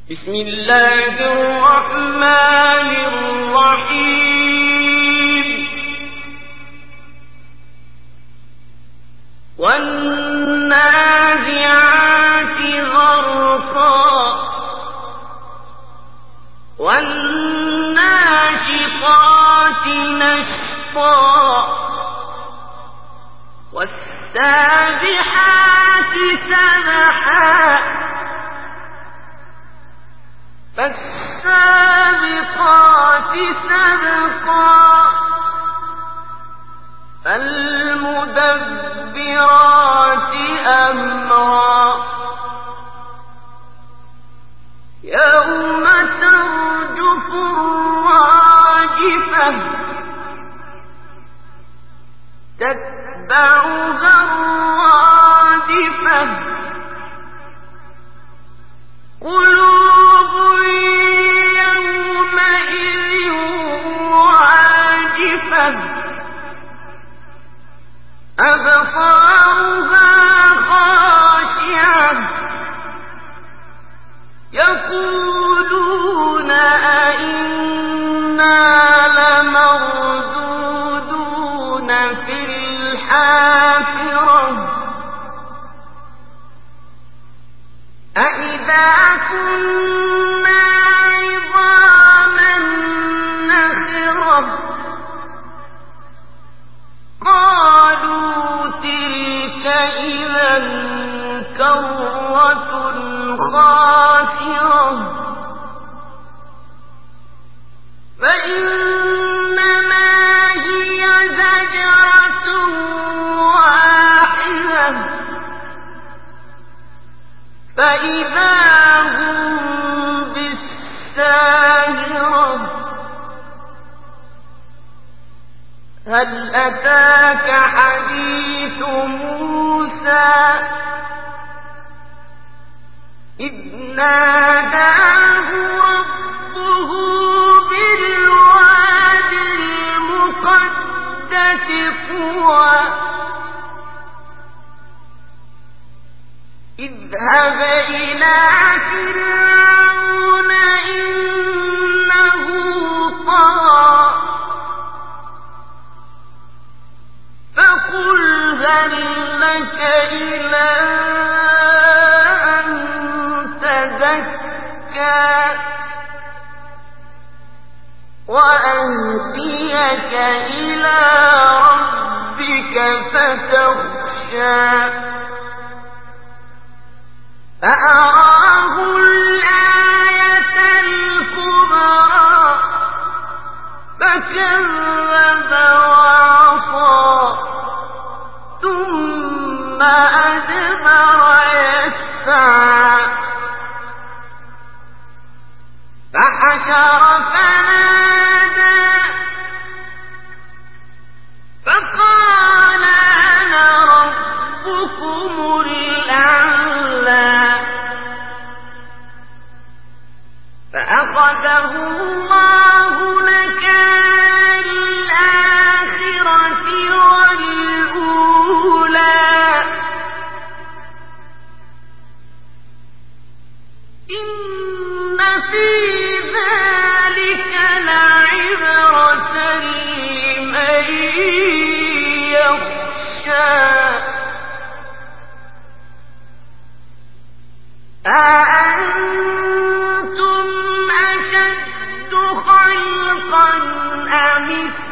بسم الله الرحمن الرحيم والنازعات غرقا والناشطات نشطا والسابحات سبحا فالسابقات سبقا فالمدبرات أمرا يوم ترجف الراجفة تتبعها الرادفة قلوب يومئذ واجفة أبصارها خاشعة يقولون أئنا لمردودون في الحافرة أئذا كنا عظاما نخرة قالوا تلك إذا كرة خاسرة فإنما هي زجرة واحدة فإذا هم بالساهرة هل أتاك حديث موسى إذ ناداه ربه بالواد المقدس طوى اذهب إلى فرعون إنه طغى فقل هل لك إلى أن تزكى وأهديك إلى ربك فتخشى فأراه الآية الكبرى فكذب وعصى ثم أدبر يسعى فحشر فنادى فقال أنا ربكم الأعلى فأخذه الله نكال الآخرة والأولى إن في ذلك لعبرة لمن يخشى أأنتم أشد خلقا أم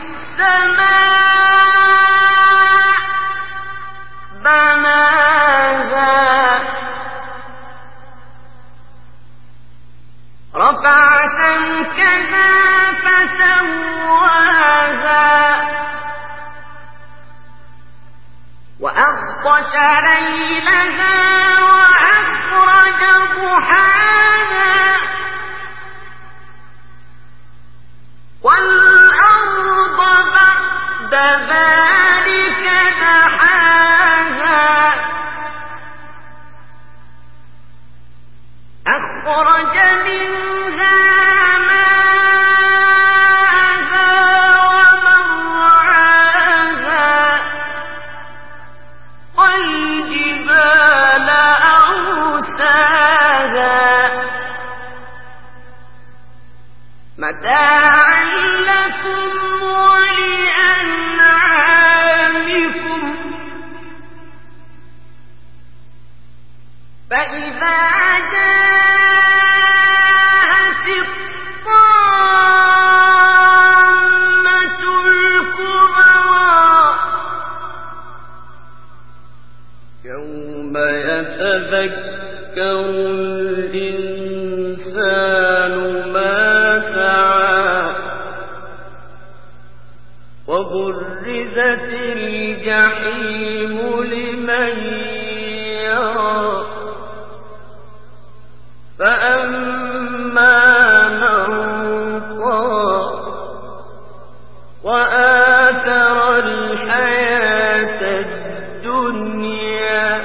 السماء بناها رفع سمكها فسواها وأغطش ليلها وأخرج ضحاها والأرض بعد ذلك دحاها أخرج منها ماءها ومرعاها والجبال أرساها متاعا لكم ولأنعامكم فإذا جاءت الطامة الكبرى يوم يتذكر الإنسان ما سعى وبرزت الجحيم لمن يرى فأما من طغى وآثر الحياة الدنيا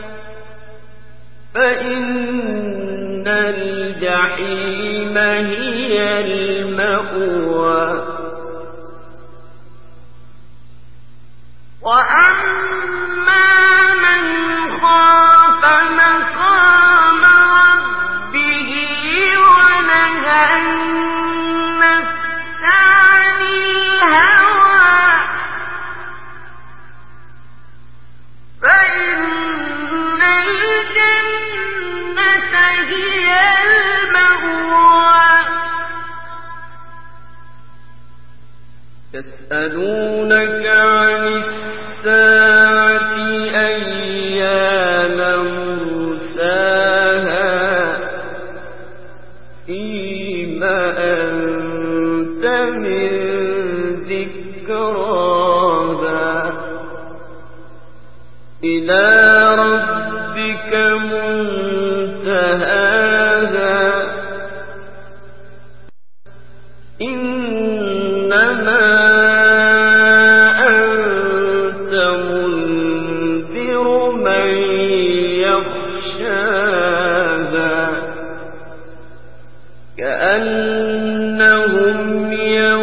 فإن الجحيم هي المأوى وأما من خاف مقام ربه ونهى النفس عن الهوى فإن الجنة هي المأوى يسألونك عن الساعة أيان مرساها فيما أنت من ذكراها إلى ربك منتهاها إنما أنت منذر من يخشاها كأنهم يوم